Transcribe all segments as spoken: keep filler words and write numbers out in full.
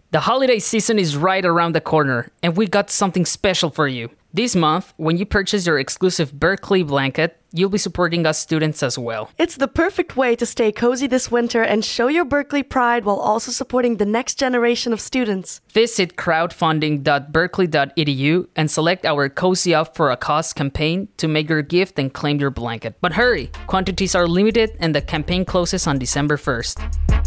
The holiday season is right around the corner, and we got something special for you. This month, when you purchase your exclusive Berkeley blanket, you'll be supporting us students as well. It's the perfect way to stay cozy this winter and show your Berkeley pride while also supporting the next generation of students. Visit crowdfunding dot berkeley dot e d u and select our Cozy Up for a Cause campaign to make your gift and claim your blanket. But hurry! Quantities are limited and the campaign closes on December first.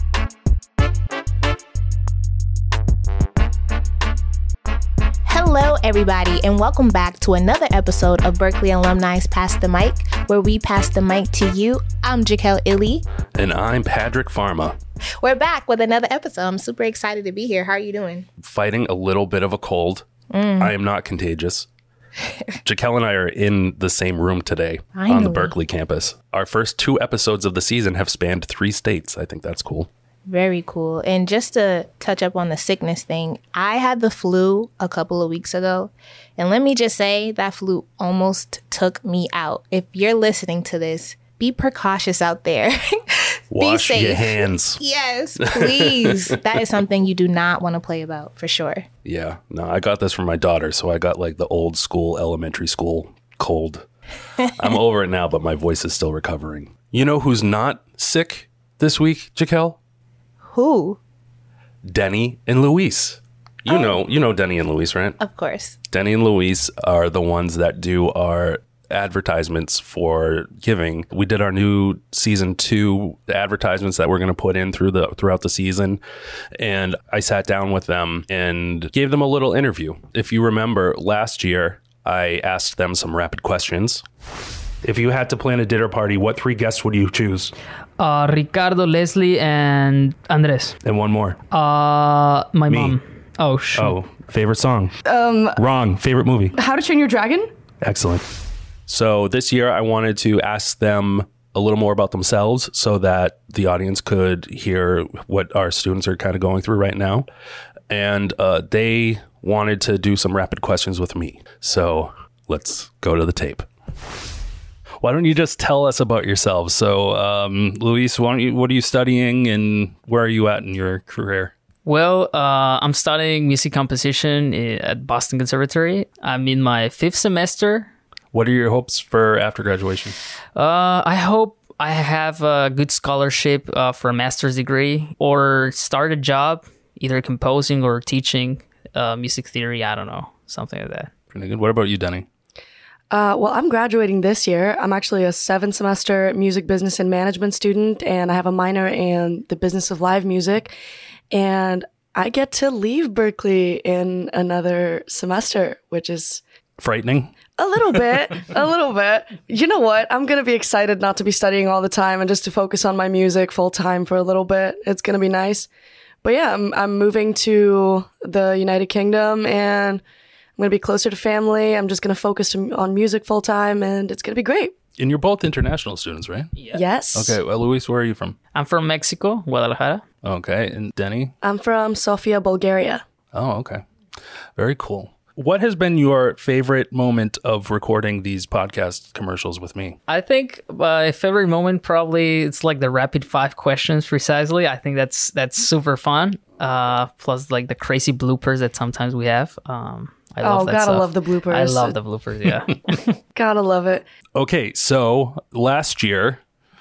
Hello, everybody, and welcome back to another episode of Berkeley Alumni's Pass the Mic, where we pass the mic to you. I'm Jaquel Illy. And I'm Patrick Pharma. We're back with another episode. I'm super excited to be here. How are you doing? Fighting a little bit of a cold. Mm. I am not contagious. Jaquel and I are in the same room today Finally. on the Berkeley campus. Our first two episodes of the season have spanned three states. I think that's cool. Very cool. And just to touch up on the sickness thing, I had the flu a couple of weeks ago. And let me just say that flu almost took me out. If you're listening to this, be precautious out there. Wash be safe. your hands. Yes, please. That is something you do not want to play about, for sure. Yeah. No, I got this from my daughter. So I got like the old school, elementary school cold. I'm over it now, but my voice is still recovering. You know who's not sick this week, Jaquel? Who? Denny and Luis. You oh. know, you know Denny and Luis, right? Of course. Denny and Luis are the ones that do our advertisements for Giving. We did our new season two advertisements that we're going to put in through the throughout the season. And I sat down with them and gave them a little interview. If you remember last year, I asked them some rapid questions. If you had to plan a dinner party, what three guests would you choose? Uh, Ricardo, Leslie, and Andres. And one more. Uh, my Me. mom. Oh, shoot. Oh, favorite song? Um, Wrong. Favorite movie? How to Train Your Dragon? Excellent. So this year I wanted to ask them a little more about themselves so that the audience could hear what our students are kind of going through right now. And uh, they wanted to do some rapid questions with me. So let's go to the tape. Why don't you just tell us about yourselves? So, um, Luis, why don't you, what are you studying and where are you at in your career? Well, uh, I'm studying music composition at Boston Conservatory. I'm in my fifth semester. What are your hopes for after graduation? Uh, I hope I have a good scholarship uh, for a master's degree or start a job, either composing or teaching uh, music theory. I don't know, something like that. Pretty good. What about you, Denny? Uh, well, I'm graduating this year. I'm actually a seventh semester music business and management student, and I have a minor in the business of live music. And I get to leave Berkeley in another semester, which is frightening. A little bit, a little bit. You know what? I'm going to be excited not to be studying all the time and just to focus on my music full time for a little bit. It's going to be nice. But yeah, I'm, I'm moving to the United Kingdom and I'm going to be closer to family. I'm just going to focus on music full time and it's going to be great. And you're both international students, right? Yeah. Yes. Okay. Well, Luis, where are you from? I'm from Mexico, Guadalajara. Okay. And Denny? I'm from Sofia, Bulgaria. Oh, okay. Very cool. What has been your favorite moment of recording these podcast commercials with me? I think my favorite moment probably it's like the rapid five questions precisely. I think that's that's super fun. Uh, plus like the crazy bloopers that sometimes we have. Um, I love oh, that gotta stuff. love the bloopers. I love the bloopers, yeah. Gotta love it. Okay, so last year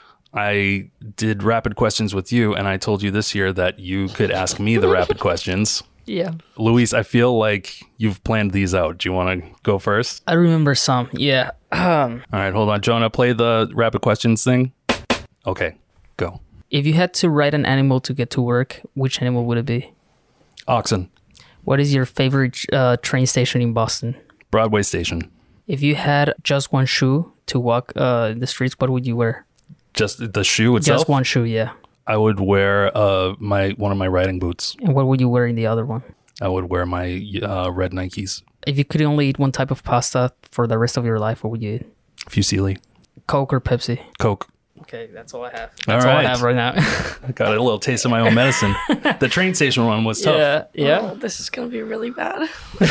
I did rapid questions with you, and I told you this year that you could ask me the rapid questions. Yeah. Luis, I feel like you've planned these out. Do you want to go first? I remember some, yeah. Um, All right, hold on. Jonah, play the rapid questions thing. Okay, go. If you had to ride an animal to get to work, which animal would it be? Oxen. What is your favorite uh, train station in Boston? Broadway Station. If you had just one shoe to walk uh, the streets, what would you wear? Just the shoe itself? Just one shoe, yeah. I would wear uh, my one of my riding boots. And what would you wear in the other one? I would wear my uh, red Nikes. If you could only eat one type of pasta for the rest of your life, what would you eat? Fusilli. Coke or Pepsi? Coke. Okay, that's all I have. That's all, all right. I have right now. I got a little taste of my own medicine. The train station one was tough. Yeah, yeah. Oh, this is going to be really bad.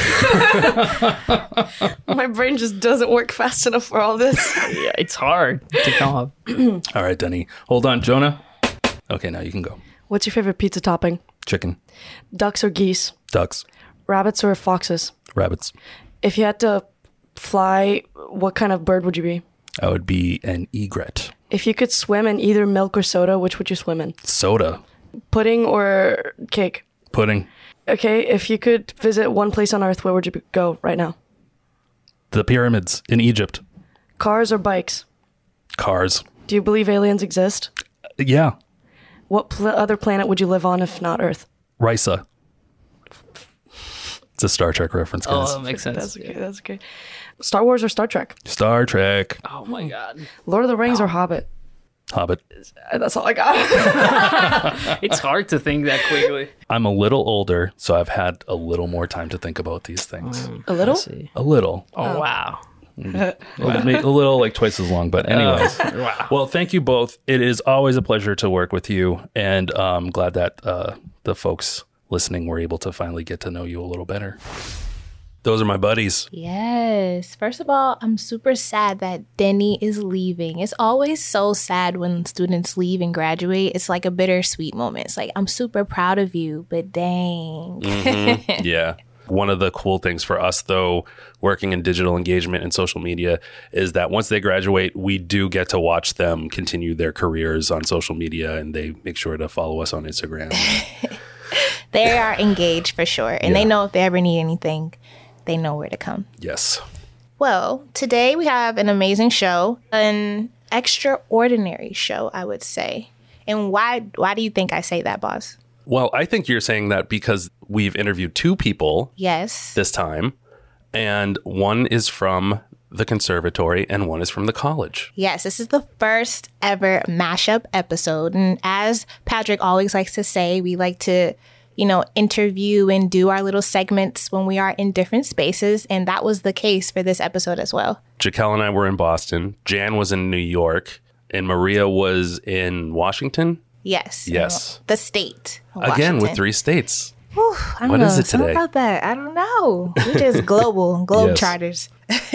My brain just doesn't work fast enough for all this. Yeah, it's hard to come up. All right, Denny. Hold on, Jonah. Okay, now you can go. What's your favorite pizza topping? Chicken. Ducks or geese? Ducks. Rabbits or foxes? Rabbits. If you had to fly, what kind of bird would you be? I would be an egret. If you could swim in either milk or soda, which would you swim in? Soda. Pudding or cake? Pudding. Okay, if you could visit one place on Earth, where would you be- go right now? The pyramids in Egypt. Cars or bikes? Cars. Do you believe aliens exist? Yeah. What pl- other planet would you live on if not Earth? Risa. It's a Star Trek reference, guys. Oh, that makes sense. That's okay, that's okay. Star Wars or Star Trek? Star Trek. Oh my god. Lord of the Rings or Hobbit? Hobbit. That's all I got. It's hard to think that quickly. I'm a little older, so I've had a little more time to think about these things. A little? See. A little. Oh, wow. A little, a little like twice as long, but anyways. Wow. Well, thank you both. It is always a pleasure to work with you, and I'm glad that uh, the folks listening were able to finally get to know you a little better. Those are my buddies. Yes. First of all, I'm super sad that Denny is leaving. It's always so sad when students leave and graduate. It's like a bittersweet moment. It's like, I'm super proud of you, but dang. Mm-hmm. Yeah. One of the cool things for us, though, working in digital engagement and social media, is that once they graduate, we do get to watch them continue their careers on social media, and they make sure to follow us on Instagram. They are engaged for sure. And Yeah. they know if they ever need anything, they know where to come. Yes. Well, today we have an amazing show, an extraordinary show, I would say. And why why do you think I say that, boss? Well, I think you're saying that because we've interviewed two people Yes. this time, and one is from the conservatory and one is from the college. Yes, this is the first ever mashup episode. And as Patrick always likes to say, we like to, you know, interview and do our little segments when we are in different spaces. And that was the case for this episode as well. Jaquel and I were in Boston. Jan was in New York, and Maria was in Washington. Yes. Yes. The state. of Again, with Washington. three states. Whew, I don't What know. is it Something today? about that. I don't know. We're just global, globe Yes. charters.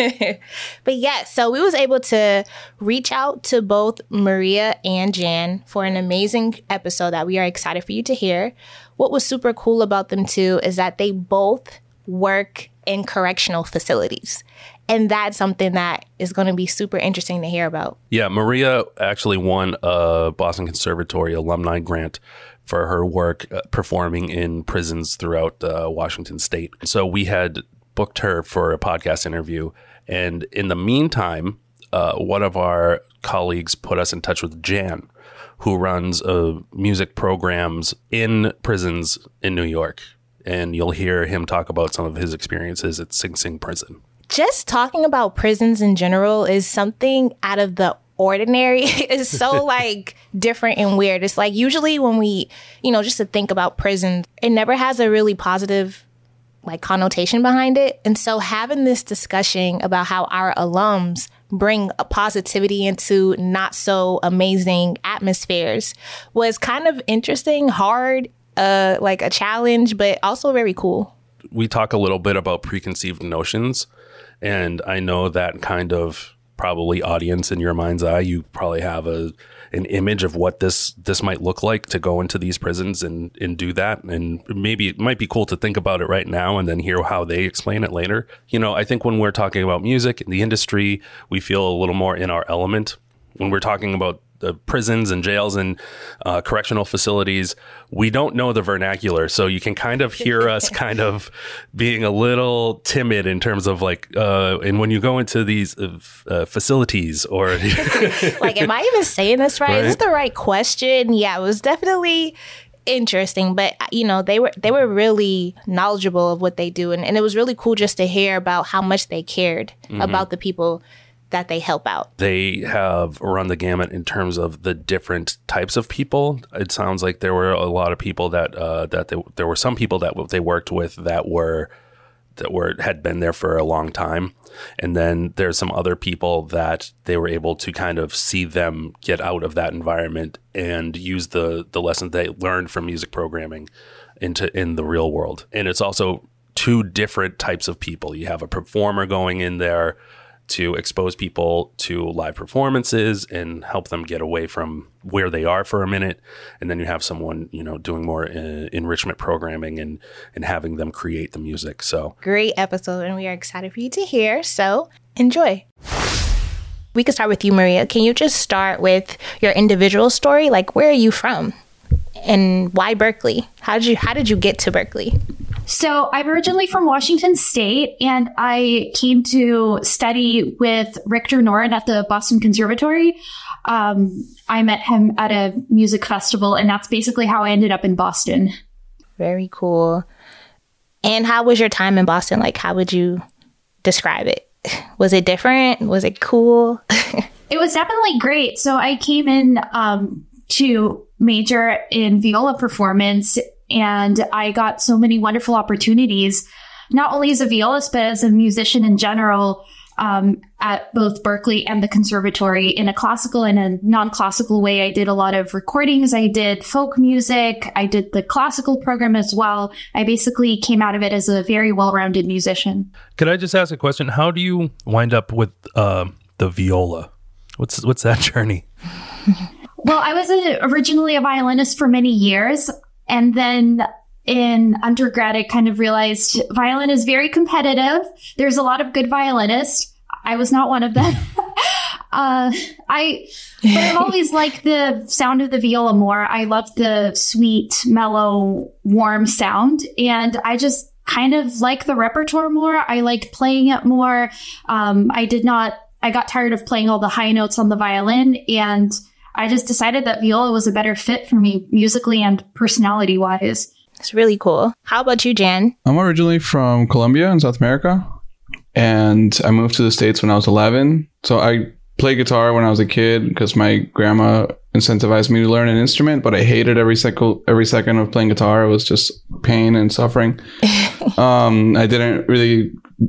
But yeah, so we was able to reach out to both Maria and Jan for an amazing episode that we are excited for you to hear. What was super cool about them too is that they both work in correctional facilities. And that's something that is going to be super interesting to hear about. Yeah, Maria actually won a Boston Conservatory alumni grant for her work uh, performing in prisons throughout uh, Washington state. So we had booked her for a podcast interview. And in the meantime, uh, one of our colleagues put us in touch with Jan, who runs uh, music programs in prisons in New York. And you'll hear him talk about some of his experiences at Sing Sing Prison. Just talking about prisons in general is something out of the ordinary. It's so like different and weird. It's like usually when we, you know, just to think about prisons, it never has a really positive like connotation behind it. And so having this discussion about how our alums bring a positivity into not so amazing atmospheres was kind of interesting, hard, uh, like a challenge, but also very cool. We talk a little bit about preconceived notions. And I know that kind of probably audience in your mind's eye, you probably have a an image of what this this might look like to go into these prisons and, and do that. And maybe it might be cool to think about it right now and then hear how they explain it later. You know, I think when we're talking about music in the industry, we feel a little more in our element. When we're talking about the prisons and jails and uh, correctional facilities, we don't know the vernacular. So you can kind of hear us kind of being a little timid in terms of like, uh, and when you go into these uh, uh, facilities or Like, am I even saying this right? Right. Is this the right question? Yeah, it was definitely interesting, but you know, they were they were really knowledgeable of what they do, and, and it was really cool just to hear about how much they cared Mm-hmm. about the people that they help out. they have run the gamut in terms of the different types of people. It sounds like there were a lot of people that uh, that they, there were some people that they worked with that were that were had been there for a long time, and then there's some other people that they were able to kind of see them get out of that environment and use the the lessons they learned from music programming into in the real world. And it's also two different types of people. You have a performer going in there to expose people to live performances and help them get away from where they are for a minute. And then you have someone, you know, doing more uh, enrichment programming and, and having them create the music. So great episode, and we are excited for you to hear. So enjoy. We could start with you, Maria. Can you just start with your individual story? Like, where are you from? And why Berklee? How did you how did you get to Berklee? So I'm originally from Washington State, and I came to study with Richter Norton at the Boston Conservatory. Um, I met him at a music festival, and that's basically how I ended up in Boston. Very cool. And how was your time in Boston? Like, how would you describe it? Was it different? Was it cool? It was definitely great. So I came in um, to major in viola performance, and I got so many wonderful opportunities, not only as a violist, but as a musician in general, um, at both Berklee and the conservatory in a classical and a non-classical way. I did a lot of recordings. I did folk music. I did the classical program as well. I basically came out of it as a very well-rounded musician. Could I just ask a question? How do you wind up with uh, the viola? What's what's that journey? Well, I was a, originally a violinist for many years. And then in undergrad, I kind of realized violin is very competitive. There's a lot of good violinists. I was not one of them. uh, I, but I've always liked the sound of the viola more. I love the sweet, mellow, warm sound. And I just kind of like the repertoire more. I liked playing it more. Um, I did not, I got tired of playing all the high notes on the violin, and I just decided that viola was a better fit for me musically and personality wise. It's really cool. How about you, Jan? I'm originally from Colombia in South America, and I moved to the States when I was eleven. So I played guitar when I was a kid because my grandma incentivized me to learn an instrument, but I hated every second every second of playing guitar. It was just pain and suffering. um, I didn't really,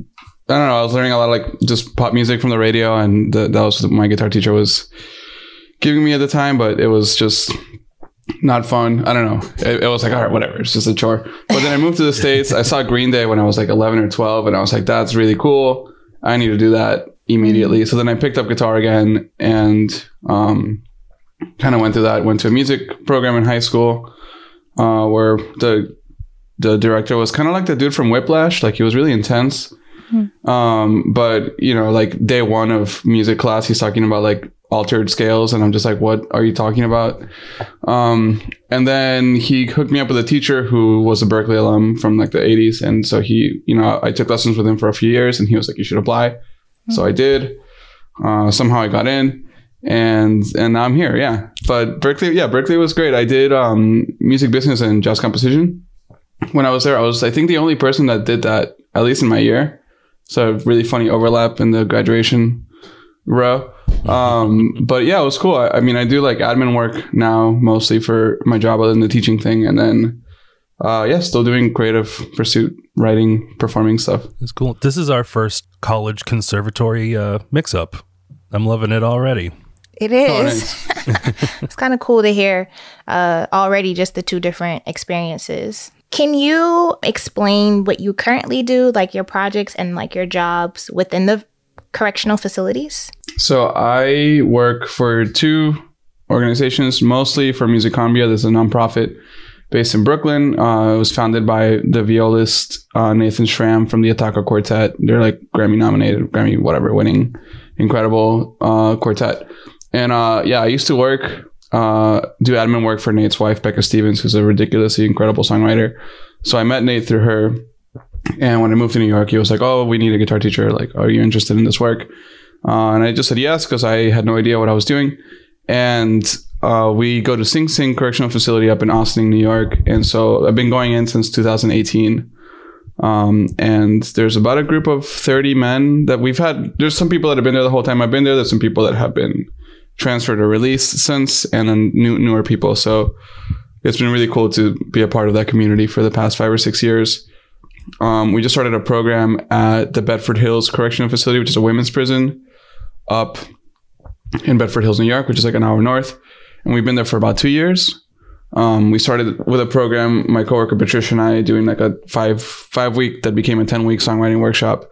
I don't know, I was learning a lot of like just pop music from the radio, and the, that was what my guitar teacher was giving me at the time, but it was just not fun. I don't know. It, it was like, all right, whatever. It's just a chore. But then I moved to the States. I saw Green Day when I was like eleven or twelve, and I was like, that's really cool. I need to do that immediately. So then I picked up guitar again and um, kind of went through that. Went to a music program in high school uh, where the the director was kind of like the dude from Whiplash. Like, he was really intense. Mm-hmm. Um, but, you know, like day one of music class, he's talking about like altered scales, and I'm just like, what are you talking about? Um, and then he hooked me up with a teacher who was a Berklee alum from like the eighties. And so he, you know, I took lessons with him for a few years, and he was like, you should apply. Mm-hmm. So I did. Uh, somehow I got in, and and now I'm here. Yeah. But Berklee, yeah, Berklee was great. I did um, music business and jazz composition. When I was there, I was, I think, the only person that did that, at least in my year. So really funny overlap in the graduation row. Um, but yeah, it was cool. I, I mean, I do like admin work now, mostly for my job other than the teaching thing. And then, uh, yeah, still doing creative pursuit, writing, performing stuff. It's cool. This is our first college conservatory uh, mix-up. I'm loving it already. It is. Oh, nice. It's kind of cool to hear uh, already just the two different experiences. Can you explain what you currently do, like your projects and like your jobs within the correctional facilities? So I work for two organizations, mostly for Musicambia. There's a nonprofit based in Brooklyn. Uh, it was founded by the violist uh, Nathan Schramm from the Ataka Quartet. They're like Grammy nominated, Grammy whatever winning, incredible uh, quartet. And uh, yeah, I used to work, uh, do admin work for Nate's wife, Becca Stevens, who's a ridiculously incredible songwriter. So I met Nate through her. And when I moved to New York, he was like, oh, we need a guitar teacher. Like, are you interested in this work? Uh, and I just said yes, because I had no idea what I was doing. And uh, we go to Sing Sing Correctional Facility up in Austin, New York. And so I've been going in since two thousand eighteen. Um, and there's about a group of thirty men that we've had. There's some people that have been there the whole time I've been there. There's some people that have been transferred or released since, and then new, newer people. So it's been really cool to be a part of that community for the past five or six years. Um, we just started a program at the Bedford Hills Correctional Facility, which is a women's prison up in Bedford Hills, New York, which is like an hour north. And we've been there for about two years. Um, we started with a program, my coworker Patricia and I, doing like a five five week that became a ten week songwriting workshop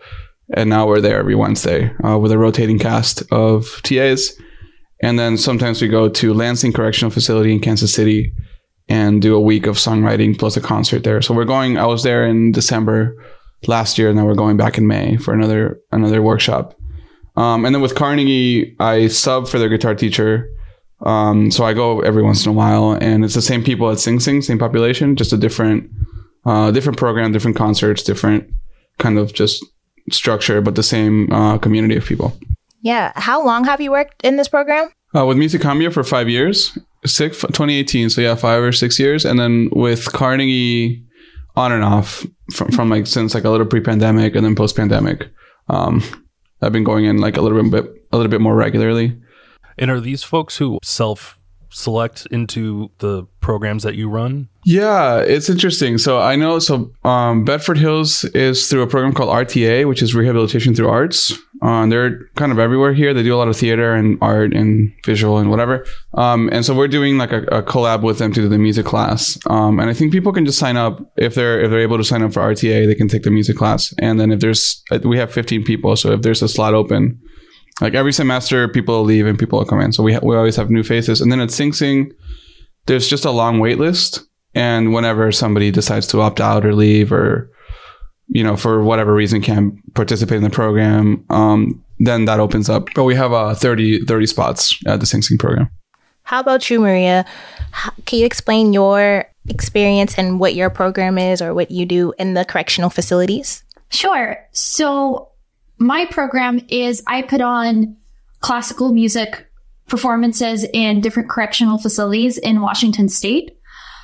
And now we're there every Wednesday uh, with a rotating cast of T As. And then sometimes we go to Lansing Correctional Facility in Kansas City and do a week of songwriting plus a concert there. So we're going, I was there in December last year, and then we're going back in May for another another workshop. Um, and then with Carnegie, I sub for their guitar teacher. Um, so I go every once in a while, and it's the same people at Sing Sing, same population, just a different uh, different program, different concerts, different kind of just structure, but the same uh, community of people. Yeah. How long have you worked in this program? Uh, with Musicambia for five years, six, twenty eighteen. So yeah, five or six years. And then with Carnegie, on and off from, from like since like a little pre-pandemic and then post-pandemic. Um, I've been going in like a little bit, a little bit more regularly. And are these folks who self-select into the programs that you run? Yeah, it's interesting. So I know, so um, Bedford Hills is through a program called R T A, which is Rehabilitation Through Arts. Uh, they're kind of everywhere here. They do a lot of theater and art and visual and whatever. Um, and so we're doing like a, a collab with them to do the music class. Um, and I think people can just sign up if they're if they're able to sign up for R T A, they can take the music class. And then if there's, we have fifteen people, so if there's a slot open, like every semester, people will leave and people will come in. So we ha- we always have new faces. And then at Sing Sing, there's just a long wait list. And whenever somebody decides to opt out or leave, or, you know, for whatever reason can't participate in the program, um, then that opens up. But we have uh, thirty, thirty spots at the Sing Sing program. How about you, Maria? How, can you explain your experience and what your program is or what you do in the correctional facilities? Sure. So my program is I put on classical music performances in different correctional facilities in Washington State.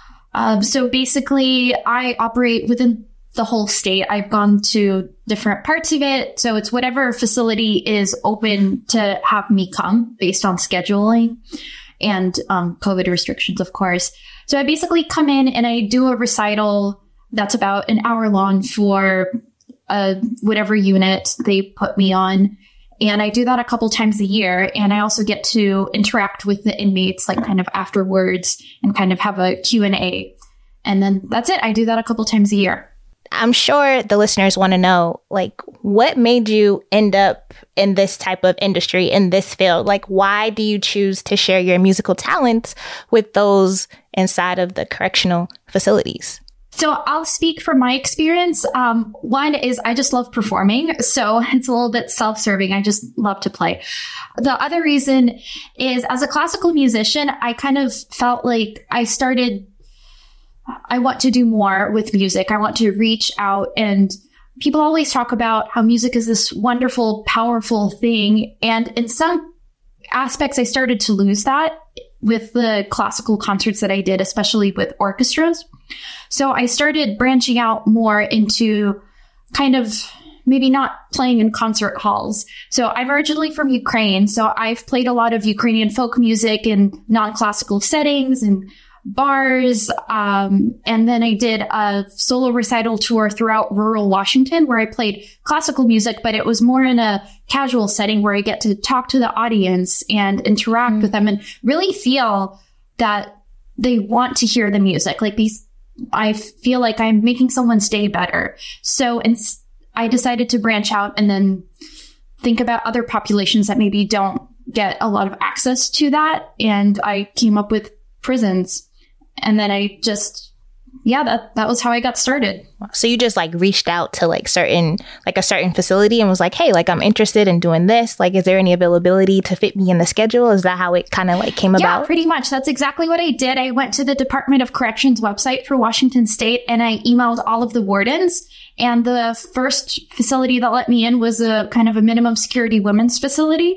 Um, so basically, I operate within the whole state. I've gone to different parts of it. So it's whatever facility is open to have me come based on scheduling and um, COVID restrictions, of course. So I basically come in and I do a recital that's about an hour long for uh, whatever unit they put me on. And I do that a couple times a year. And I also get to interact with the inmates, like kind of afterwards, and kind of have a Q and A. And then that's it. I do that a couple times a year. I'm sure the listeners want to know, like, what made you end up in this type of industry, in this field? Like, why do you choose to share your musical talents with those inside of the correctional facilities? So I'll speak from my experience. Um, one is I just love performing. So it's a little bit self-serving. I just love to play. The other reason is as a classical musician, I kind of felt like I started, I want to do more with music. I want to reach out, and people always talk about how music is this wonderful, powerful thing. And in some aspects, I started to lose that with the classical concerts that I did, especially with orchestras. So I started branching out more into kind of maybe not playing in concert halls. So I'm originally from Ukraine. So I've played a lot of Ukrainian folk music in non-classical settings and bars. Um, and then I did a solo recital tour throughout rural Washington where I played classical music, but it was more in a casual setting where I get to talk to the audience and interact mm-hmm. with them and really feel that they want to hear the music. Like these, I feel like I'm making someone's day better. So and I decided to branch out and then think about other populations that maybe don't get a lot of access to that. And I came up with prisons. And then I just, yeah, that, that was how I got started. So you just like reached out to like certain, like a certain facility and was like, hey, like I'm interested in doing this. Like, is there any availability to fit me in the schedule? Is that how it kind of like came yeah, about? Yeah, pretty much. That's exactly what I did. I went to the Department of Corrections website for Washington State and I emailed all of the wardens. And the first facility that let me in was a kind of a minimum security women's facility.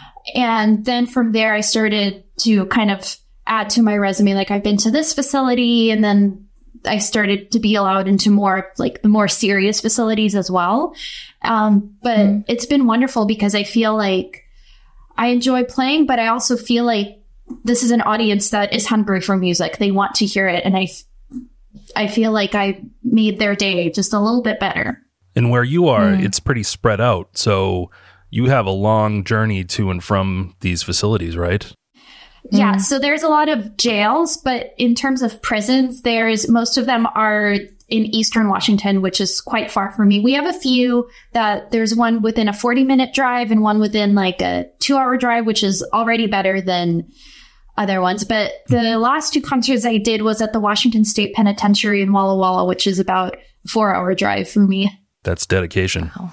And then from there, I started to kind of add to my resume, like I've been to this facility, and then I started to be allowed into more like the more serious facilities as well. Um, but mm. it's been wonderful because I feel like I enjoy playing, but I also feel like this is an audience that is hungry for music. They want to hear it. And I, I feel like I made their day just a little bit better. And where you are, mm. it's pretty spread out. So you have a long journey to and from these facilities, right? Yeah, so there's a lot of jails, but in terms of prisons, there's most of them are in Eastern Washington, which is quite far from me. We have a few that there's one within a forty minute drive and one within like a two hour drive, which is already better than other ones. But the last two concerts I did was at the Washington State Penitentiary in Walla Walla, which is about a four hour drive for me. That's dedication. Wow.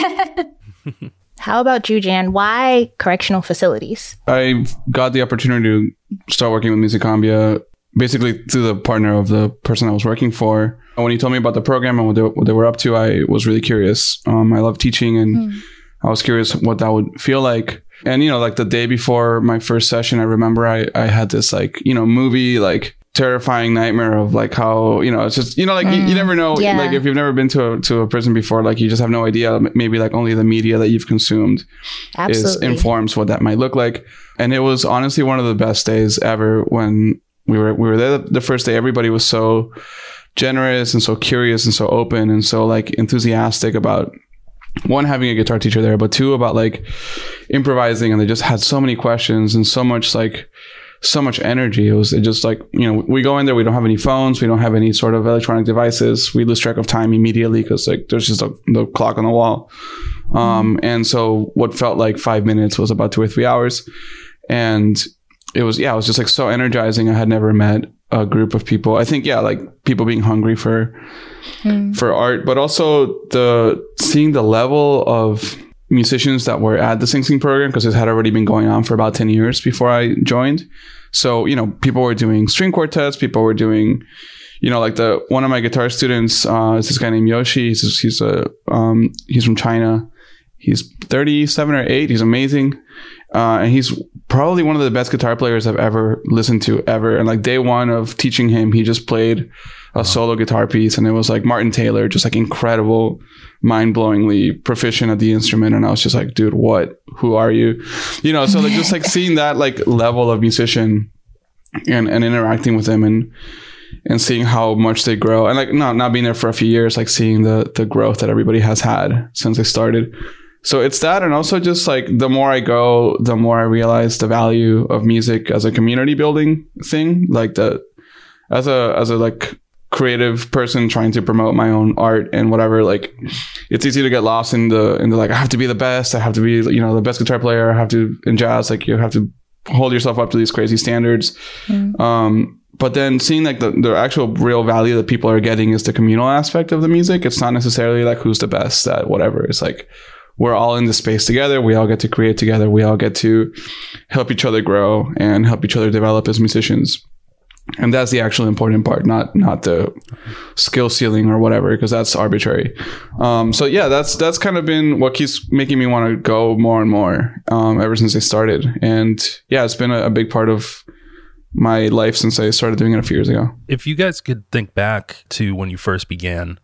How about you, Jan? Why correctional facilities? I got the opportunity to start working with Musicambia basically through the partner of the person I was working for. And when he told me about the program and what they, what they were up to, I was really curious. Um, I love teaching, and mm. I was curious what that would feel like. And, you know, like the day before my first session, I remember I, I had this like, you know, movie, like terrifying nightmare of like how, you know, it's just, you know, like mm. you, you never know, yeah. like if you've never been to a, to a prison before, like you just have no idea. Maybe like only the media that you've consumed Absolutely. is informs what that might look like. And it was honestly one of the best days ever when we were, we were there the first day. Everybody was so generous and so curious and so open and so like enthusiastic about one, having a guitar teacher there, but two, about like improvising. And they just had so many questions and so much like so much energy. It was it just like, you know, we go in there, we don't have any phones, we don't have any sort of electronic devices. We lose track of time immediately because like there's just a, the clock on the wall. Um, and so what felt like five minutes was about two or three hours. And it was, yeah, it was just like so energizing. I had never met a group of people. I think, yeah, like people being hungry for mm. for art, but also the seeing the level of musicians that were at the Sing Sing program, because it had already been going on for about ten years before I joined. So, you know, people were doing string quartets, people were doing, you know, like the one of my guitar students uh, is this guy named Yoshi. He's he's a um, he's from China. He's thirty-seven or eight. He's amazing. Uh, and he's probably one of the best guitar players I've ever listened to ever. And like day one of teaching him, he just played a wow. solo guitar piece, and it was like Martin Taylor, just like incredible, mind-blowingly proficient at the instrument. And I was just like, dude, what? Who are you? You know, so like just like seeing that like level of musician and, and interacting with them and and seeing how much they grow, and like not not being there for a few years, like seeing the the growth that everybody has had since they started. So it's that, and also just like the more I go, the more I realize the value of music as a community building thing. Like the as a as a like creative person trying to promote my own art and whatever, like it's easy to get lost in the in the like I have to be the best, I have to be, you know, the best guitar player, I have to in jazz, like you have to hold yourself up to these crazy standards. Mm. Um, but then seeing like the, the actual real value that people are getting is the communal aspect of the music. It's not necessarily like who's the best at whatever. It's like we're all in the space together. We all get to create together. We all get to help each other grow and help each other develop as musicians. And that's the actual important part, not not the skill ceiling or whatever, because that's arbitrary. Um, so yeah, that's that's kind of been what keeps making me want to go more and more um, ever since I started. And yeah, it's been a, a big part of my life since I started doing it a few years ago. If you guys could think back to when you first began,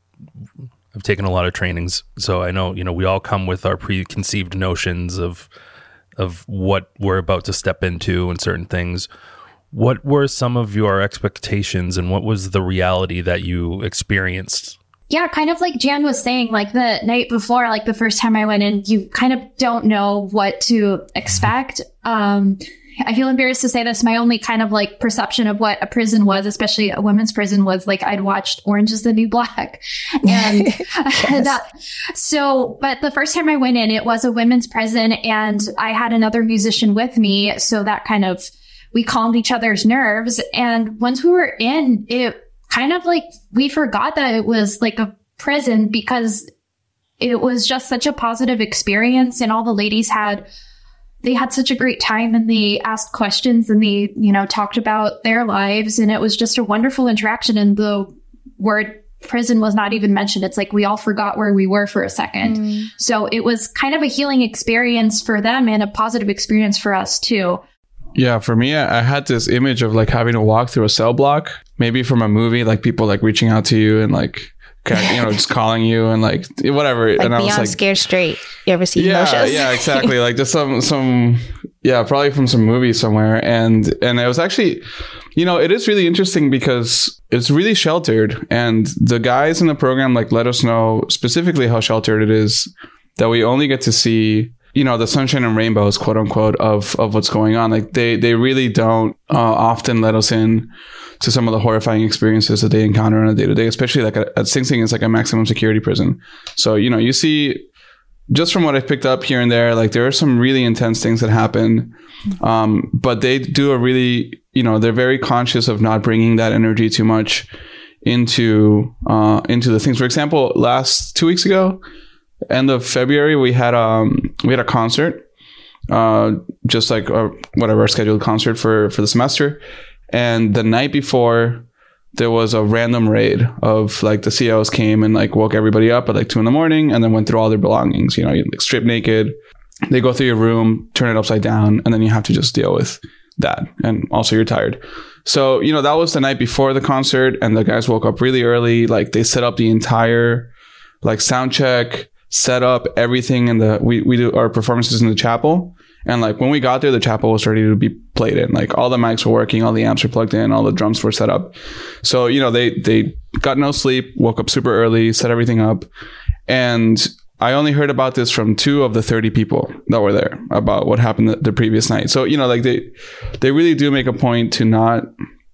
I've taken a lot of trainings, so I know, you know, we all come with our preconceived notions of of what we're about to step into and certain things. What were some of your expectations, and what was the reality that you experienced? Yeah, kind of like Jan was saying, like the night before, like the first time I went in, you kind of don't know what to expect. Um, I feel embarrassed to say this. My only kind of like perception of what a prison was, especially a women's prison, was like I'd watched Orange is the New Black. And yes. that, so, but the first time I went in, it was a women's prison, and I had another musician with me. So that kind of, we calmed each other's nerves. And once we were in, it kind of like, we forgot that it was like a prison, because it was just such a positive experience. And all the ladies had, they had such a great time, and they asked questions, and they, you know, talked about their lives. And it was just a wonderful interaction. And the word prison was not even mentioned. It's like we all forgot where we were for a second. Mm. So it was kind of a healing experience for them and a positive experience for us too. Yeah, for me, I had this image of like having to walk through a cell block, maybe from a movie, like people like reaching out to you and like, you know, just calling you and like whatever. Like and I Beyond was like, Scared Straight. You ever seen yeah, those shows? Yeah, exactly. Like just some, some, yeah, probably from some movie somewhere. And, and it was actually, you know, it is really interesting because it's really sheltered, and the guys in the program like let us know specifically how sheltered it is, that we only get to see you know, the sunshine and rainbows, quote unquote, of of what's going on. Like they they really don't uh, often let us in to some of the horrifying experiences that they encounter on a day to day, especially like at, at Sing Sing is like a maximum security prison. So, you know, you see, just from what I've picked up here and there, like there are some really intense things that happen. Um, but they do a really, you know, they're very conscious of not bringing that energy too much into, uh, into the things. For example, last two weeks ago, end of February, we had, um, we had a concert, uh, just like a, whatever, a scheduled concert for, for the semester. And the night before, there was a random raid of like the C Os came and like woke everybody up at like two in the morning and then went through all their belongings, you know, like strip naked. They go through your room, turn it upside down, and then you have to just deal with that. And also you're tired. So, you know, that was the night before the concert and the guys woke up really early. Like they set up the entire like sound check, set up everything in the, we, we do our performances in the chapel. And like when we got there, the chapel was ready to be played in. Like all the mics were working, all the amps were plugged in, all the drums were set up. So, you know, they, they got no sleep, woke up super early, set everything up. And I only heard about this from two of the thirty people that were there about what happened the, the previous night. So, you know, like they, they really do make a point to not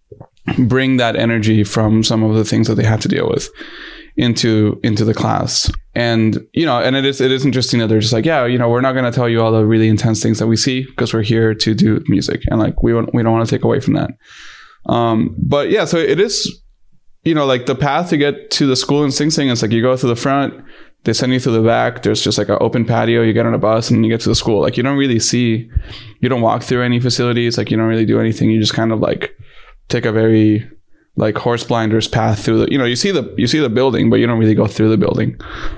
bring that energy from some of the things that they have to deal with into into the class. And, you know, and it is it is interesting that they're just like, yeah, you know, we're not going to tell you all the really intense things that we see because we're here to do music. And like, we, we don't want to take away from that. Um, but yeah, so it is, you know, like the path to get to the school in Sing Sing is like you go through the front, they send you through the back. There's just like an open patio. You get on a bus and you get to the school. Like you don't really see, you don't walk through any facilities. Like you don't really do anything. You just kind of like take a very like horse blinders path through the, you know, you see the, you see the building, but you don't really go through the building.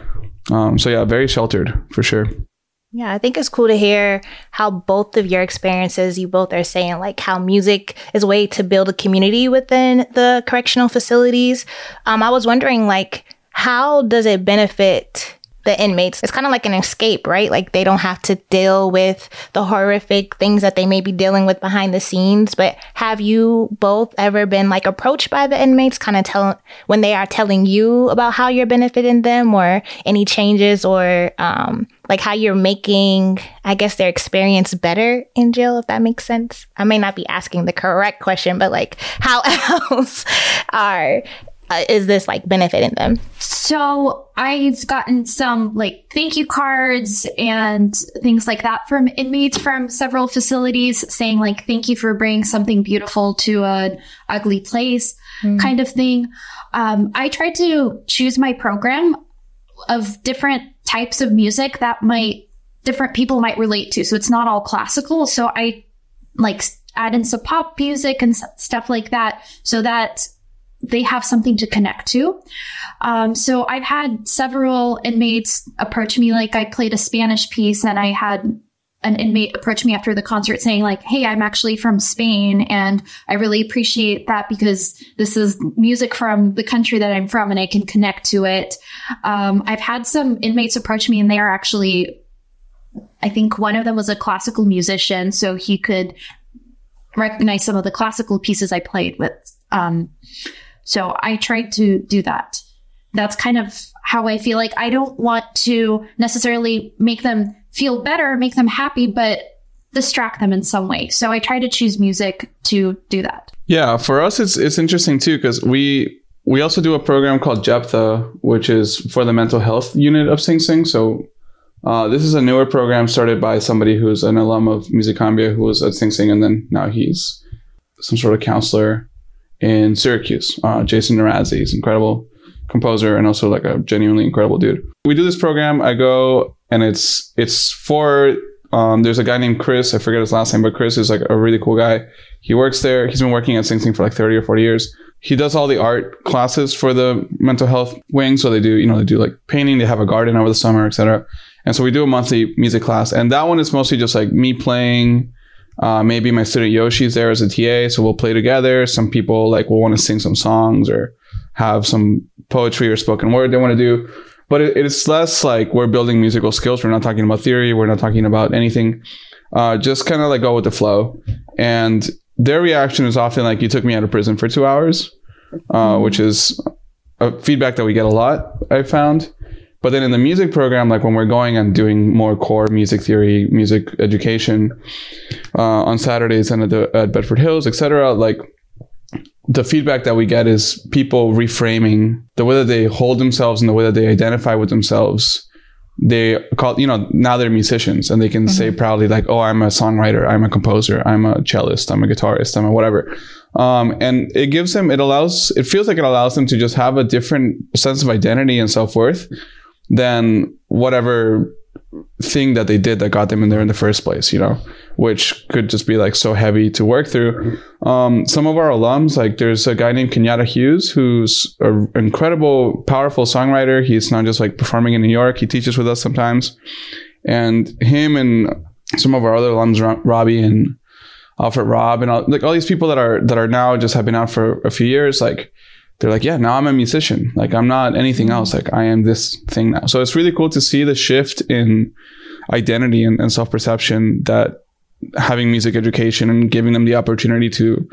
Um, so yeah, very sheltered for sure. Yeah, I think it's cool to hear how both of your experiences, you both are saying like how music is a way to build a community within the correctional facilities. Um, I was wondering like, how does it benefit the inmates? It's kind of like an escape, right? Like they don't have to deal with the horrific things that they may be dealing with behind the scenes. But have you both ever been like approached by the inmates kind of tell when they are telling you about how you're benefiting them or any changes or um, like how you're making, I guess, their experience better in jail, if that makes sense? I may not be asking the correct question, but like how else are Uh, is this like benefiting them? So I've gotten some like thank you cards and things like that from inmates from several facilities saying like, thank you for bringing something beautiful to an ugly place mm. kind of thing. Um, I tried to choose my program of different types of music that might different people might relate to. So it's not all classical. So I like add in some pop music and s- stuff like that so that they have something to connect to. Um, so I've had several inmates approach me, like I played a Spanish piece and I had an inmate approach me after the concert saying like, hey, I'm actually from Spain and I really appreciate that because this is music from the country that I'm from and I can connect to it. Um, I've had some inmates approach me and they are actually, I think one of them was a classical musician, so he could recognize some of the classical pieces I played with. Um, So I tried to do that. That's kind of how I feel. Like I don't want to necessarily make them feel better, make them happy, but distract them in some way. So I try to choose music to do that. Yeah, for us, it's it's interesting too, because we we also do a program called JEPTHA, which is for the mental health unit of Sing Sing. So uh, this is a newer program started by somebody who's an alum of Musicambia who was at Sing Sing, and then now he's some sort of counselor in Syracuse. Uh, Jason Narazzi is an incredible composer and also like a genuinely incredible dude. We do this program. I go and it's it's for, um, there's a guy named Chris. I forget his last name, but Chris is like a really cool guy. He works there. He's been working at Sing Sing for like thirty or forty years. He does all the art classes for the mental health wing. So they do, you know, they do like painting. They have a garden over the summer, et cetera. And so we do a monthly music class. And that one is mostly just like me playing. Uh, maybe my student Yoshi's there as a T A, so we'll play together. Some people like will want to sing some songs or have some poetry or spoken word they want to do. But it, it's less like we're building musical skills. We're not talking about theory. We're not talking about anything. Uh, just kind of like go with the flow. And their reaction is often like, you took me out of prison for two hours, uh, which is a feedback that we get a lot, I found. But then in the music program, like when we're going and doing more core music theory, music education uh, on Saturdays and at, the, at Bedford Hills, et cetera, like the feedback that we get is people reframing the way that they hold themselves and the way that they identify with themselves. They call, you know, now they're musicians and they can mm-hmm. say proudly like, oh, I'm a songwriter, I'm a composer, I'm a cellist, I'm a guitarist, I'm a whatever. Um, and it gives them, it allows, it feels like it allows them to just have a different sense of identity and self-worth than whatever thing that they did that got them in there in the first place, you know, which could just be like so heavy to work through. Um, some of our alums, like there's a guy named Kenyatta Hughes, who's an incredible, powerful songwriter. He's not just like performing in New York. He teaches with us sometimes. And him and some of our other alums, Robbie and Alfred Robb, and all, like all these people that are, that are now just have been out for a few years, like, they're like, yeah, now I'm a musician. Like, I'm not anything else. Like, I am this thing now. So it's really cool to see the shift in identity and, and self-perception that having music education and giving them the opportunity to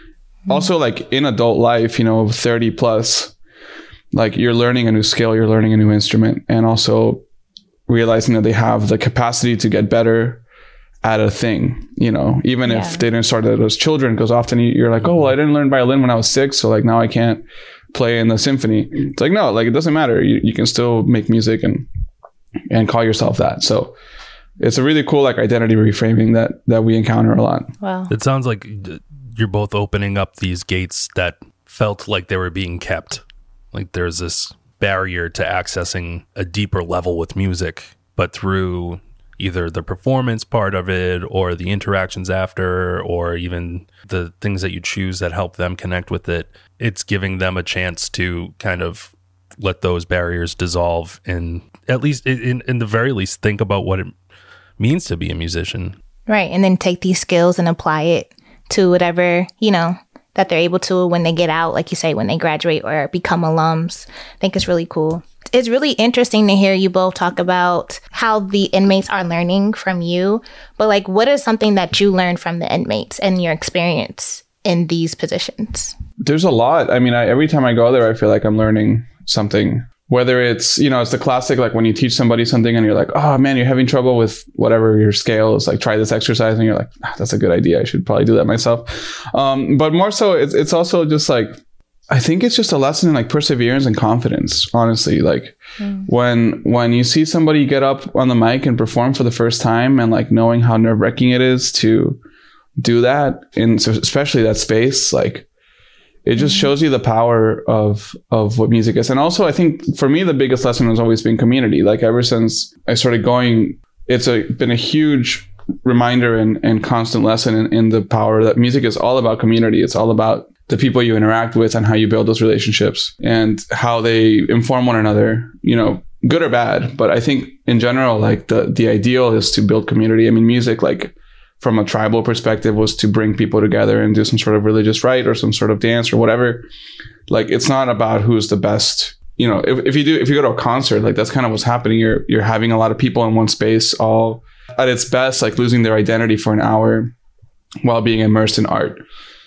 also, like, in adult life, you know, thirty plus, like, you're learning a new skill, you're learning a new instrument, and also realizing that they have the capacity to get better at a thing, you know, even yeah. if they didn't start it as children, because often you're like, oh, well, I didn't learn violin when I was six, so like now I can't play in the symphony. It's like, no, like it doesn't matter. You, you can still make music and and call yourself that. So it's a really cool like identity reframing that that we encounter a lot. Wow. It sounds like you're both opening up these gates that felt like they were being kept. Like there's this barrier to accessing a deeper level with music, but through either the performance part of it or the interactions after, or even the things that you choose that help them connect with it, it's giving them a chance to kind of let those barriers dissolve and at least in, in the very least think about what it means to be a musician. Right. And then take these skills and apply it to whatever, you know, that they're able to when they get out, like you say, when they graduate or become alums. I think it's really cool. It's really interesting to hear you both talk about how the inmates are learning from you. But like, what is something that you learned from the inmates and your experience in these positions? There's a lot. I mean, I, every time I go there, I feel like I'm learning something. Whether it's, you know, it's the classic, like when you teach somebody something and you're like, oh man, you're having trouble with whatever your scale is, like try this exercise. And you're like, ah, that's a good idea. I should probably do that myself. Um, but more so, it's, it's also just like, I think it's just a lesson in like perseverance and confidence, honestly. Like mm. when when you see somebody get up on the mic and perform for the first time and like knowing how nerve-wracking it is to do that, in especially that space, like it just mm. shows you the power of of what music is. And also, I think for me, the biggest lesson has always been community. Like ever since I started going, it's a, been a huge reminder and, and constant lesson in, in the power that music is all about community. It's all about the people you interact with and how you build those relationships and how they inform one another, you know, good or bad. But I think in general, like the, the ideal is to build community. I mean, music, like from a tribal perspective, was to bring people together and do some sort of religious rite or some sort of dance or whatever. Like, it's not about who's the best. You know, if, if you do, if you go to a concert, like that's kind of what's happening. You're, you're having a lot of people in one space, all at its best, like losing their identity for an hour while being immersed in art.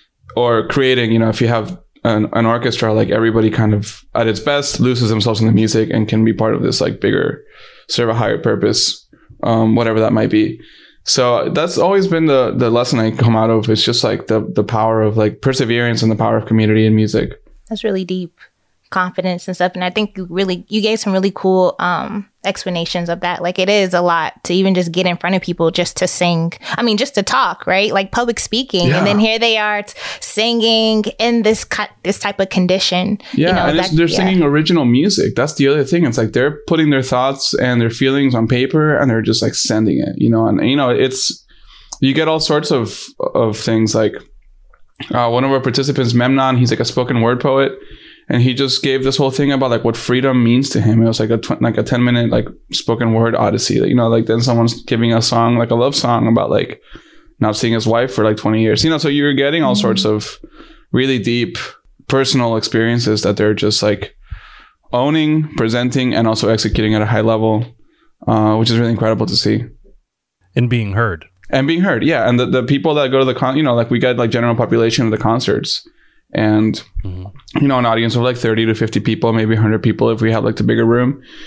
Or creating, you know, if you have an, an orchestra, like everybody kind of at its best loses themselves in the music and can be part of this like bigger, serve a higher purpose, um, whatever that might be. So that's always been the the lesson I come out of. It's just like the the power of like perseverance and the power of community in music. That's really deep. Confidence and stuff. And I think you really, you gave some really cool um, explanations of that. Like it is a lot to even just get in front of people just to sing. I mean, just to talk, right? Like public speaking. Yeah. And then here they are t- singing in this cu- this type of condition. Yeah, you know, and that, they're yeah. singing original music. That's the other thing. It's like they're putting their thoughts and their feelings on paper and they're just like sending it, you know, and you know, it's, you get all sorts of, of things like uh, one of our participants, Memnon, he's like a spoken word poet. And he just gave this whole thing about like what freedom means to him. It was like a tw- like a ten minute like spoken word odyssey. You know, like then someone's giving a song, like a love song about like not seeing his wife for like twenty years. You know, so you're getting all mm-hmm. sorts of really deep personal experiences that they're just like owning, presenting, and also executing at a high level, uh, which is really incredible to see. And being heard. And being heard, yeah. And the, the people that go to the con, you know, like we get like general population of the concerts. And, mm-hmm. you know, an audience of like thirty to fifty people, maybe one hundred people if we have like the bigger room.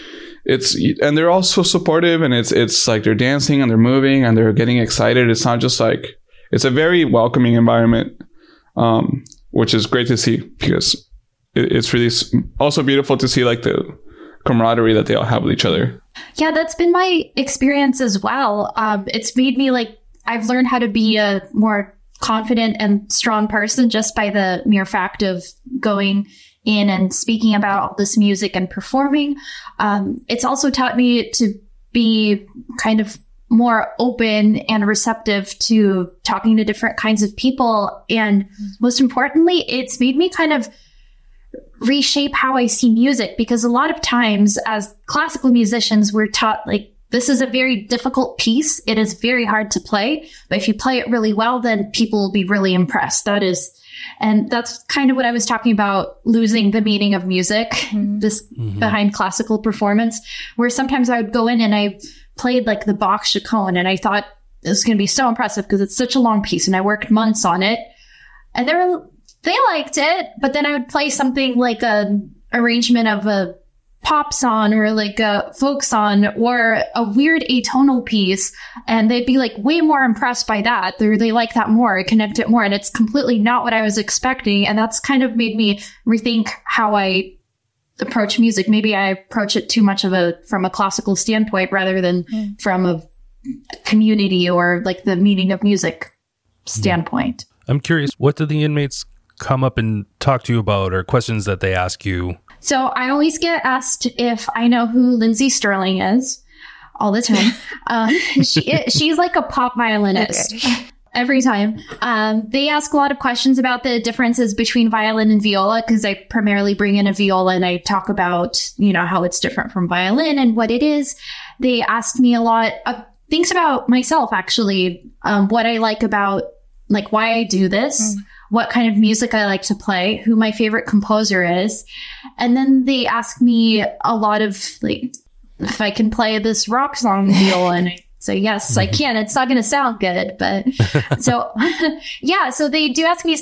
it's, and they're all so supportive, and it's, it's like they're dancing and they're moving and they're getting excited. It's not just like, it's a very welcoming environment, um, which is great to see, because it, it's really also beautiful to see like the camaraderie that they all have with each other. Yeah, that's been my experience as well. Um, it's made me like, I've learned how to be a more confident and strong person just by the mere fact of going in and speaking about all this music and performing. Um, it's also taught me to be kind of more open and receptive to talking to different kinds of people. And most importantly, it's made me kind of reshape how I see music, because a lot of times as classical musicians, we're taught like, this is a very difficult piece. It is very hard to play, but if you play it really well, then people will be really impressed. That is, and that's kind of what I was talking about, losing the meaning of music, mm-hmm. this mm-hmm. behind classical performance, where sometimes I would go in and I played like the Bach Chaconne, and I thought it was going to be so impressive because it's such a long piece, and I worked months on it, and they were, they liked it, but then I would play something like a arrangement of a pop song or like a folk song or a weird atonal piece, and they'd be like way more impressed by that. They they like that more, connect it more, and it's completely not what I was expecting. And that's kind of made me rethink how I approach music. Maybe I approach it too much of a from a classical standpoint rather than mm. from a community or like the meaning of music standpoint. I'm curious, what do the inmates come up and talk to you about, or questions that they ask you? So I always get asked if I know who Lindsey Stirling is all the time. um, she she's like a pop violinist. Okay. Every time. Um, they ask a lot of questions about the differences between violin and viola, because I primarily bring in a viola and I talk about, you know, how it's different from violin and what it is. They ask me a lot of things about myself, actually, um, what I like about, like, why I do this. Mm. What kind of music I like to play, who my favorite composer is. And then they ask me a lot of, like, if I can play this rock song viola, and I say, yes, I can. It's not going to sound good, but so, yeah, so they do ask me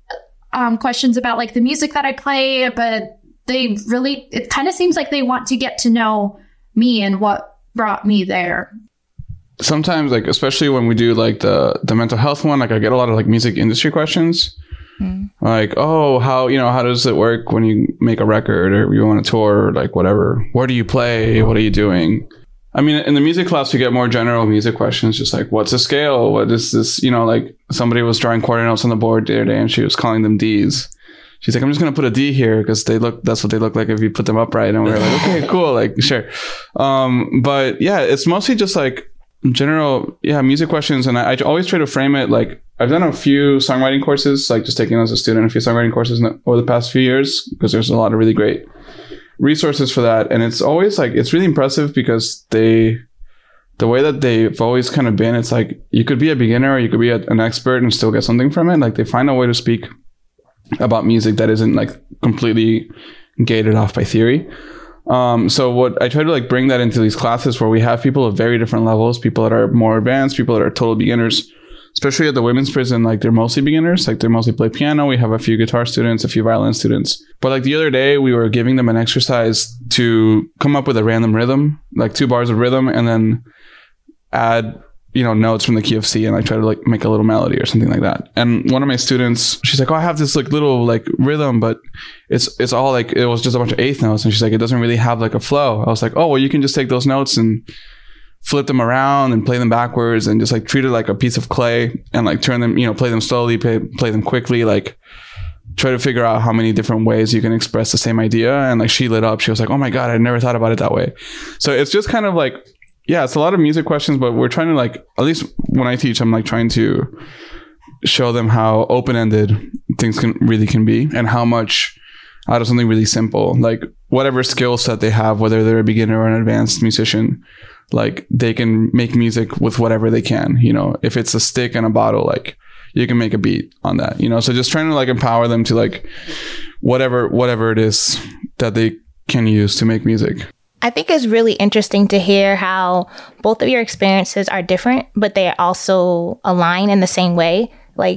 um, questions about like the music that I play, but they really, it kind of seems like they want to get to know me and what brought me there. Sometimes, like, especially when we do like the the mental health one, like I get a lot of like music industry questions, mm. like, oh, how, you know, how does it work when you make a record or you want a tour or like whatever? Where do you play? What are you doing? I mean, in the music class, we get more general music questions, just like, what's a scale? What is this? You know, like somebody was drawing quarter notes on the board the other day and she was calling them D's. She's like, I'm just going to put a D here because they look, that's what they look like if you put them upright. And we were like, okay, cool. Like, sure. Um, but yeah, it's mostly just like, general, yeah, music questions. And I, I always try to frame it like, I've done a few songwriting courses, like just taking as a student, a few songwriting courses in the, over the past few years, because there's a lot of really great resources for that. And it's always like, it's really impressive because they, the way that they've always kind of been, it's like, you could be a beginner or you could be a, an expert and still get something from it. Like they find a way to speak about music that isn't like completely gated off by theory. Um, so what I try to like bring that into these classes where we have people of very different levels, people that are more advanced, people that are total beginners, especially at the women's prison. Like they're mostly beginners, like they mostly play piano. We have a few guitar students, a few violin students. But like the other day we were giving them an exercise to come up with a random rhythm, like two bars of rhythm, and then add, you know, notes from the key of C, and I try to like make a little melody or something like that. And one of my students, she's like, oh, I have this like little like rhythm, but it's it's all like, it was just a bunch of eighth notes. And she's like, it doesn't really have like a flow. I was like, oh, well, you can just take those notes and flip them around and play them backwards and just like treat it like a piece of clay and like turn them, you know, play them slowly, play, play them quickly, like try to figure out how many different ways you can express the same idea. And like she lit up. She was like, oh my God, I never thought about it that way. So it's just kind of like, yeah, it's a lot of music questions, but we're trying to like, at least when I teach, I'm like trying to show them how open-ended things can really can be, and how much out of something really simple, like whatever skill set they have, whether they're a beginner or an advanced musician, like they can make music with whatever they can. You know, if it's a stick and a bottle, like you can make a beat on that, you know? So just trying to like empower them to like whatever, whatever it is that they can use to make music. I think it's really interesting to hear how both of your experiences are different, but they also align in the same way. Like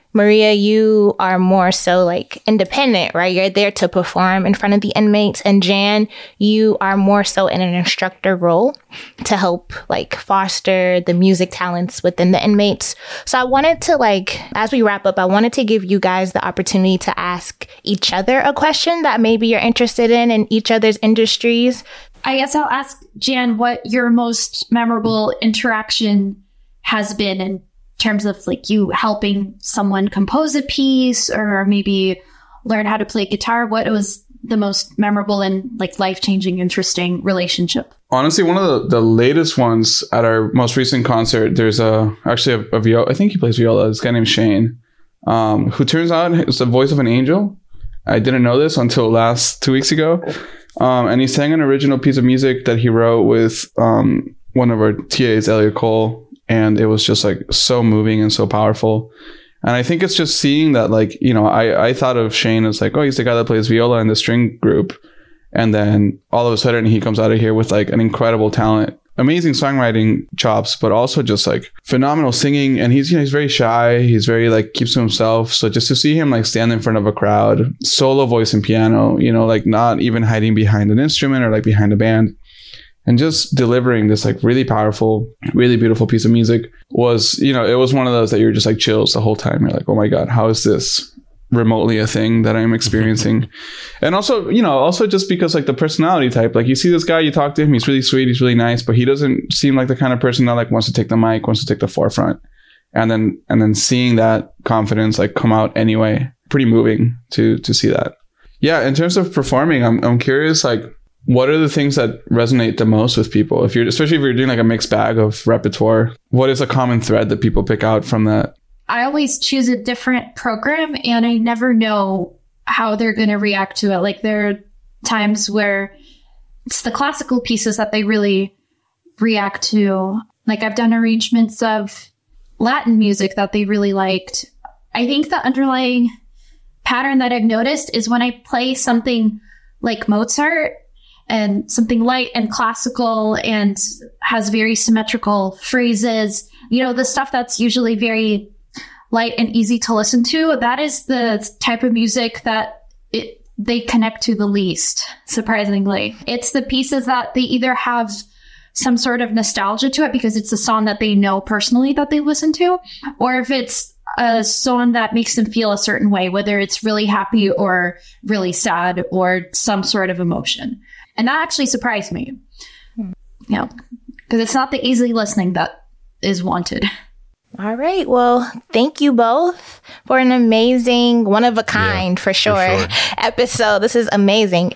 Maria, you are more so like independent, right? You're there to perform in front of the inmates. And Jan, you are more so in an instructor role to help like foster the music talents within the inmates. So I wanted to like, as we wrap up, I wanted to give you guys the opportunity to ask each other a question that maybe you're interested in in each other's industries. I guess I'll ask Jan what your most memorable interaction has been in terms of like you helping someone compose a piece or maybe learn how to play guitar. What was the most memorable and like life-changing, interesting relationship? Honestly, one of the, the latest ones at our most recent concert, there's a actually a, a viola. I think he plays viola. This guy named Shane, um, who turns out is the voice of an angel. I didn't know this until last two weeks ago. Um, and he sang an original piece of music that he wrote with um, one of our T As, Elliot Cole. And it was just like so moving and so powerful. And I think it's just seeing that, like, you know, I, I thought of Shane as like, oh, he's the guy that plays viola in the string group. And then all of a sudden he comes out of here with like an incredible talent, amazing songwriting chops, but also just like phenomenal singing. And he's, you know, he's very shy. He's very like keeps to himself. So just to see him like stand in front of a crowd, solo voice and piano, you know, like not even hiding behind an instrument or like behind a band, and just delivering this like really powerful, really beautiful piece of music was, you know, it was one of those that you're just like chills the whole time. You're like, oh my God, how is this remotely a thing that I'm experiencing? And also, you know, also just because like the personality type, like you see this guy, you talk to him, he's really sweet, he's really nice, but he doesn't seem like the kind of person that like wants to take the mic, wants to take the forefront. And then, and then seeing that confidence like come out anyway, pretty moving to, to see that. Yeah. In terms of performing, I'm, I'm curious, like, what are the things that resonate the most with people? If you're, especially if you're doing like a mixed bag of repertoire, what is a common thread that people pick out from that? I always choose a different program and I never know how they're going to react to it. Like there are times where it's the classical pieces that they really react to. Like I've done arrangements of Latin music that they really liked. I think the underlying pattern that I've noticed is when I play something like Mozart, and something light and classical and has very symmetrical phrases, you know, the stuff that's usually very light and easy to listen to, that is the type of music that it, they connect to the least, surprisingly. It's the pieces that they either have some sort of nostalgia to it because it's a song that they know personally that they listen to, or if it's a song that makes them feel a certain way, whether it's really happy or really sad or some sort of emotion. And that actually surprised me, you know, because it's not the easy listening that is wanted. All right. Well, thank you both for an amazing, one of a kind, yeah, for, sure, for sure, episode. This is amazing.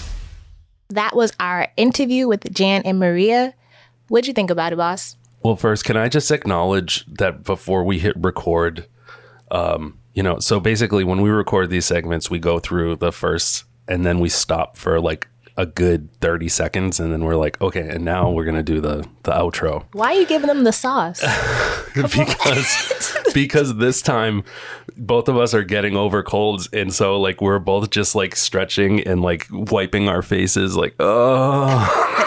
That was our interview with Jan and Maria. What'd you think about it, boss? Well, first, can I just acknowledge that before we hit record, um, you know, so basically when we record these segments, we go through the first and then we stop for like a good thirty seconds and then we're like, okay, and now we're gonna do the the outro. Why are you giving them the sauce? because because this time both of us are getting over colds, and so like we're both just like stretching and like wiping our faces like, oh.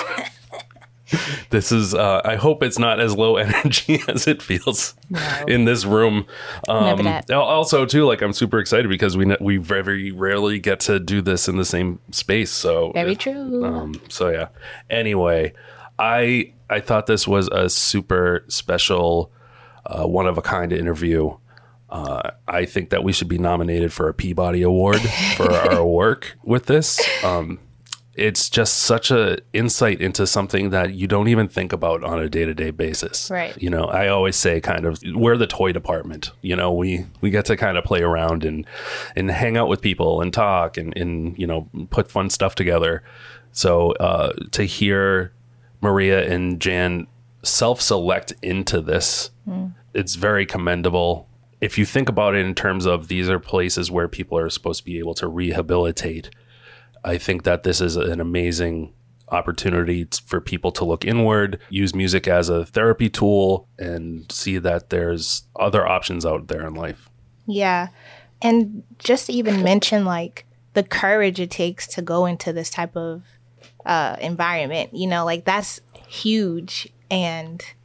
This is, uh, I hope it's not as low energy as it feels no. in this room. Um, also, too, like I'm super excited because we we very rarely get to do this in the same space. So very it, true. Um, so yeah. Anyway, I I thought this was a super special, uh, one of a kind interview. Uh, I think that we should be nominated for a Peabody Award for our work with this. Um, It's just such a insight into something that you don't even think about on a day-to-day basis. Right. You know, I always say kind of, we're the toy department. You know, we, we get to kind of play around and, and hang out with people and talk and, and, you know, put fun stuff together. So uh, to hear Maria and Jan self-select into this, mm. it's very commendable. If you think about it in terms of these are places where people are supposed to be able to rehabilitate, I think that this is an amazing opportunity for people to look inward, use music as a therapy tool, and see that there's other options out there in life. Yeah. And just to even mention like the courage it takes to go into this type of uh, environment, you know, like that's huge. And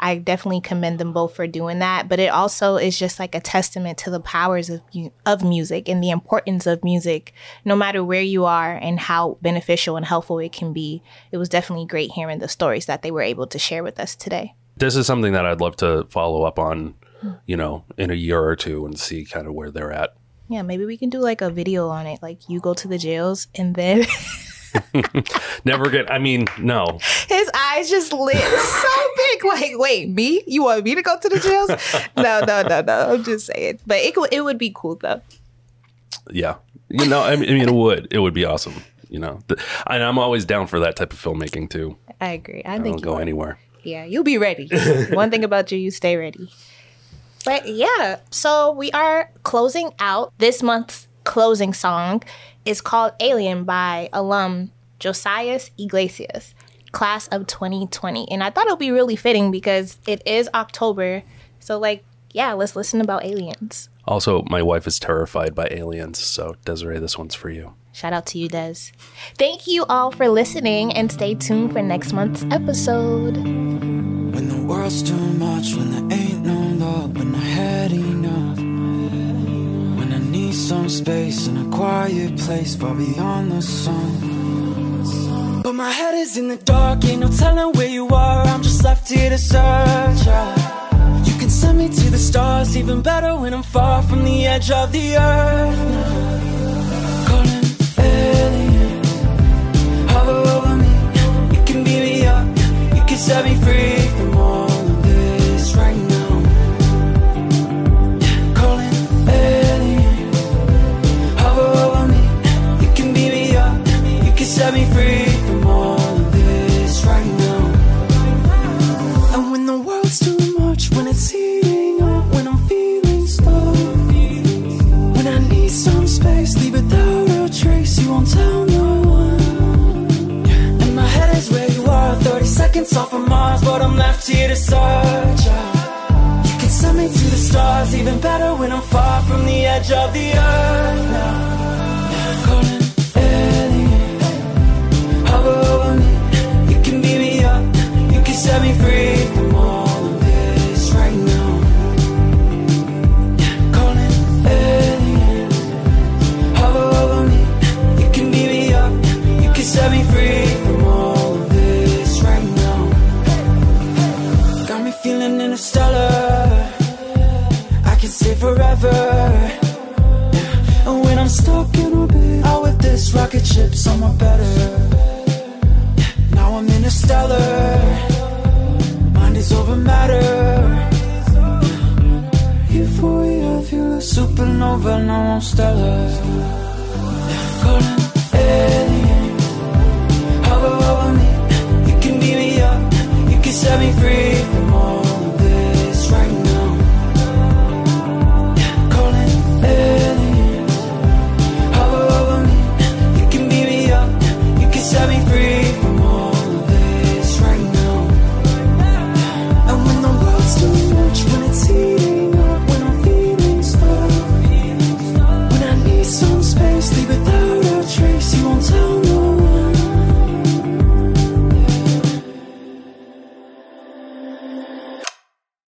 I definitely commend them both for doing that. But it also is just like a testament to the powers of of music and the importance of music, no matter where you are and how beneficial and helpful it can be. It was definitely great hearing the stories that they were able to share with us today. This is something that I'd love to follow up on, you know, in a year or two and see kind of where they're at. Yeah, maybe we can do like a video on it. Like you go to the jails and then... Never get, I mean, no. His eyes just lit so big. Like, wait, me? You want me to go to the jails? No, no, no, no. I'm just saying. But it, it would be cool, though. Yeah. You know, I mean, I mean, it would. It would be awesome. You know, and I'm always down for that type of filmmaking, too. I agree. I, I think don't go would. anywhere. Yeah, you'll be ready. One thing about you, you stay ready. But yeah, so we are closing out. This month's closing song is called Alien by alum Josias Iglesias, class of twenty twenty. And I thought it would be really fitting because it is October. So like, yeah, let's listen about aliens. Also, my wife is terrified by aliens. So Desiree, this one's for you. Shout out to you, Des. Thank you all for listening and stay tuned for next month's episode. When the world's too much, when there ain't no love, when I had enough, when I need some space in a quiet place far beyond the sun. But my head is in the dark, ain't no telling where you are, I'm just left here to search. You can send me to the stars, even better when I'm far from the edge of the earth. Hover over me, you can beat me up, you can set me free from all of this right now. Calling alien, hover over me, you can beat me up, you can set me free from all of this right now. And when the world's too much, when it's heating up, when I'm feeling stuck, when I need some space, leave without a trace, you won't tell no one. Where you are, thirty seconds off of Mars, but I'm left here to search. You can send me to the stars, even better when I'm far from the edge of the earth now. Calling alien, hover over me, you can beat me up, you can set me free from all of this right now. Calling alien, hover over me, you can beat me up, you can set me free from all. Feeling interstellar, I can stay forever. Yeah. And when I'm stuck in orbit, out with this rocket ship somewhere better. Yeah. Now I'm interstellar, mind is over matter. Yeah. Euphoria, feel a supernova, now I'm stellar. Yeah. Calling alien.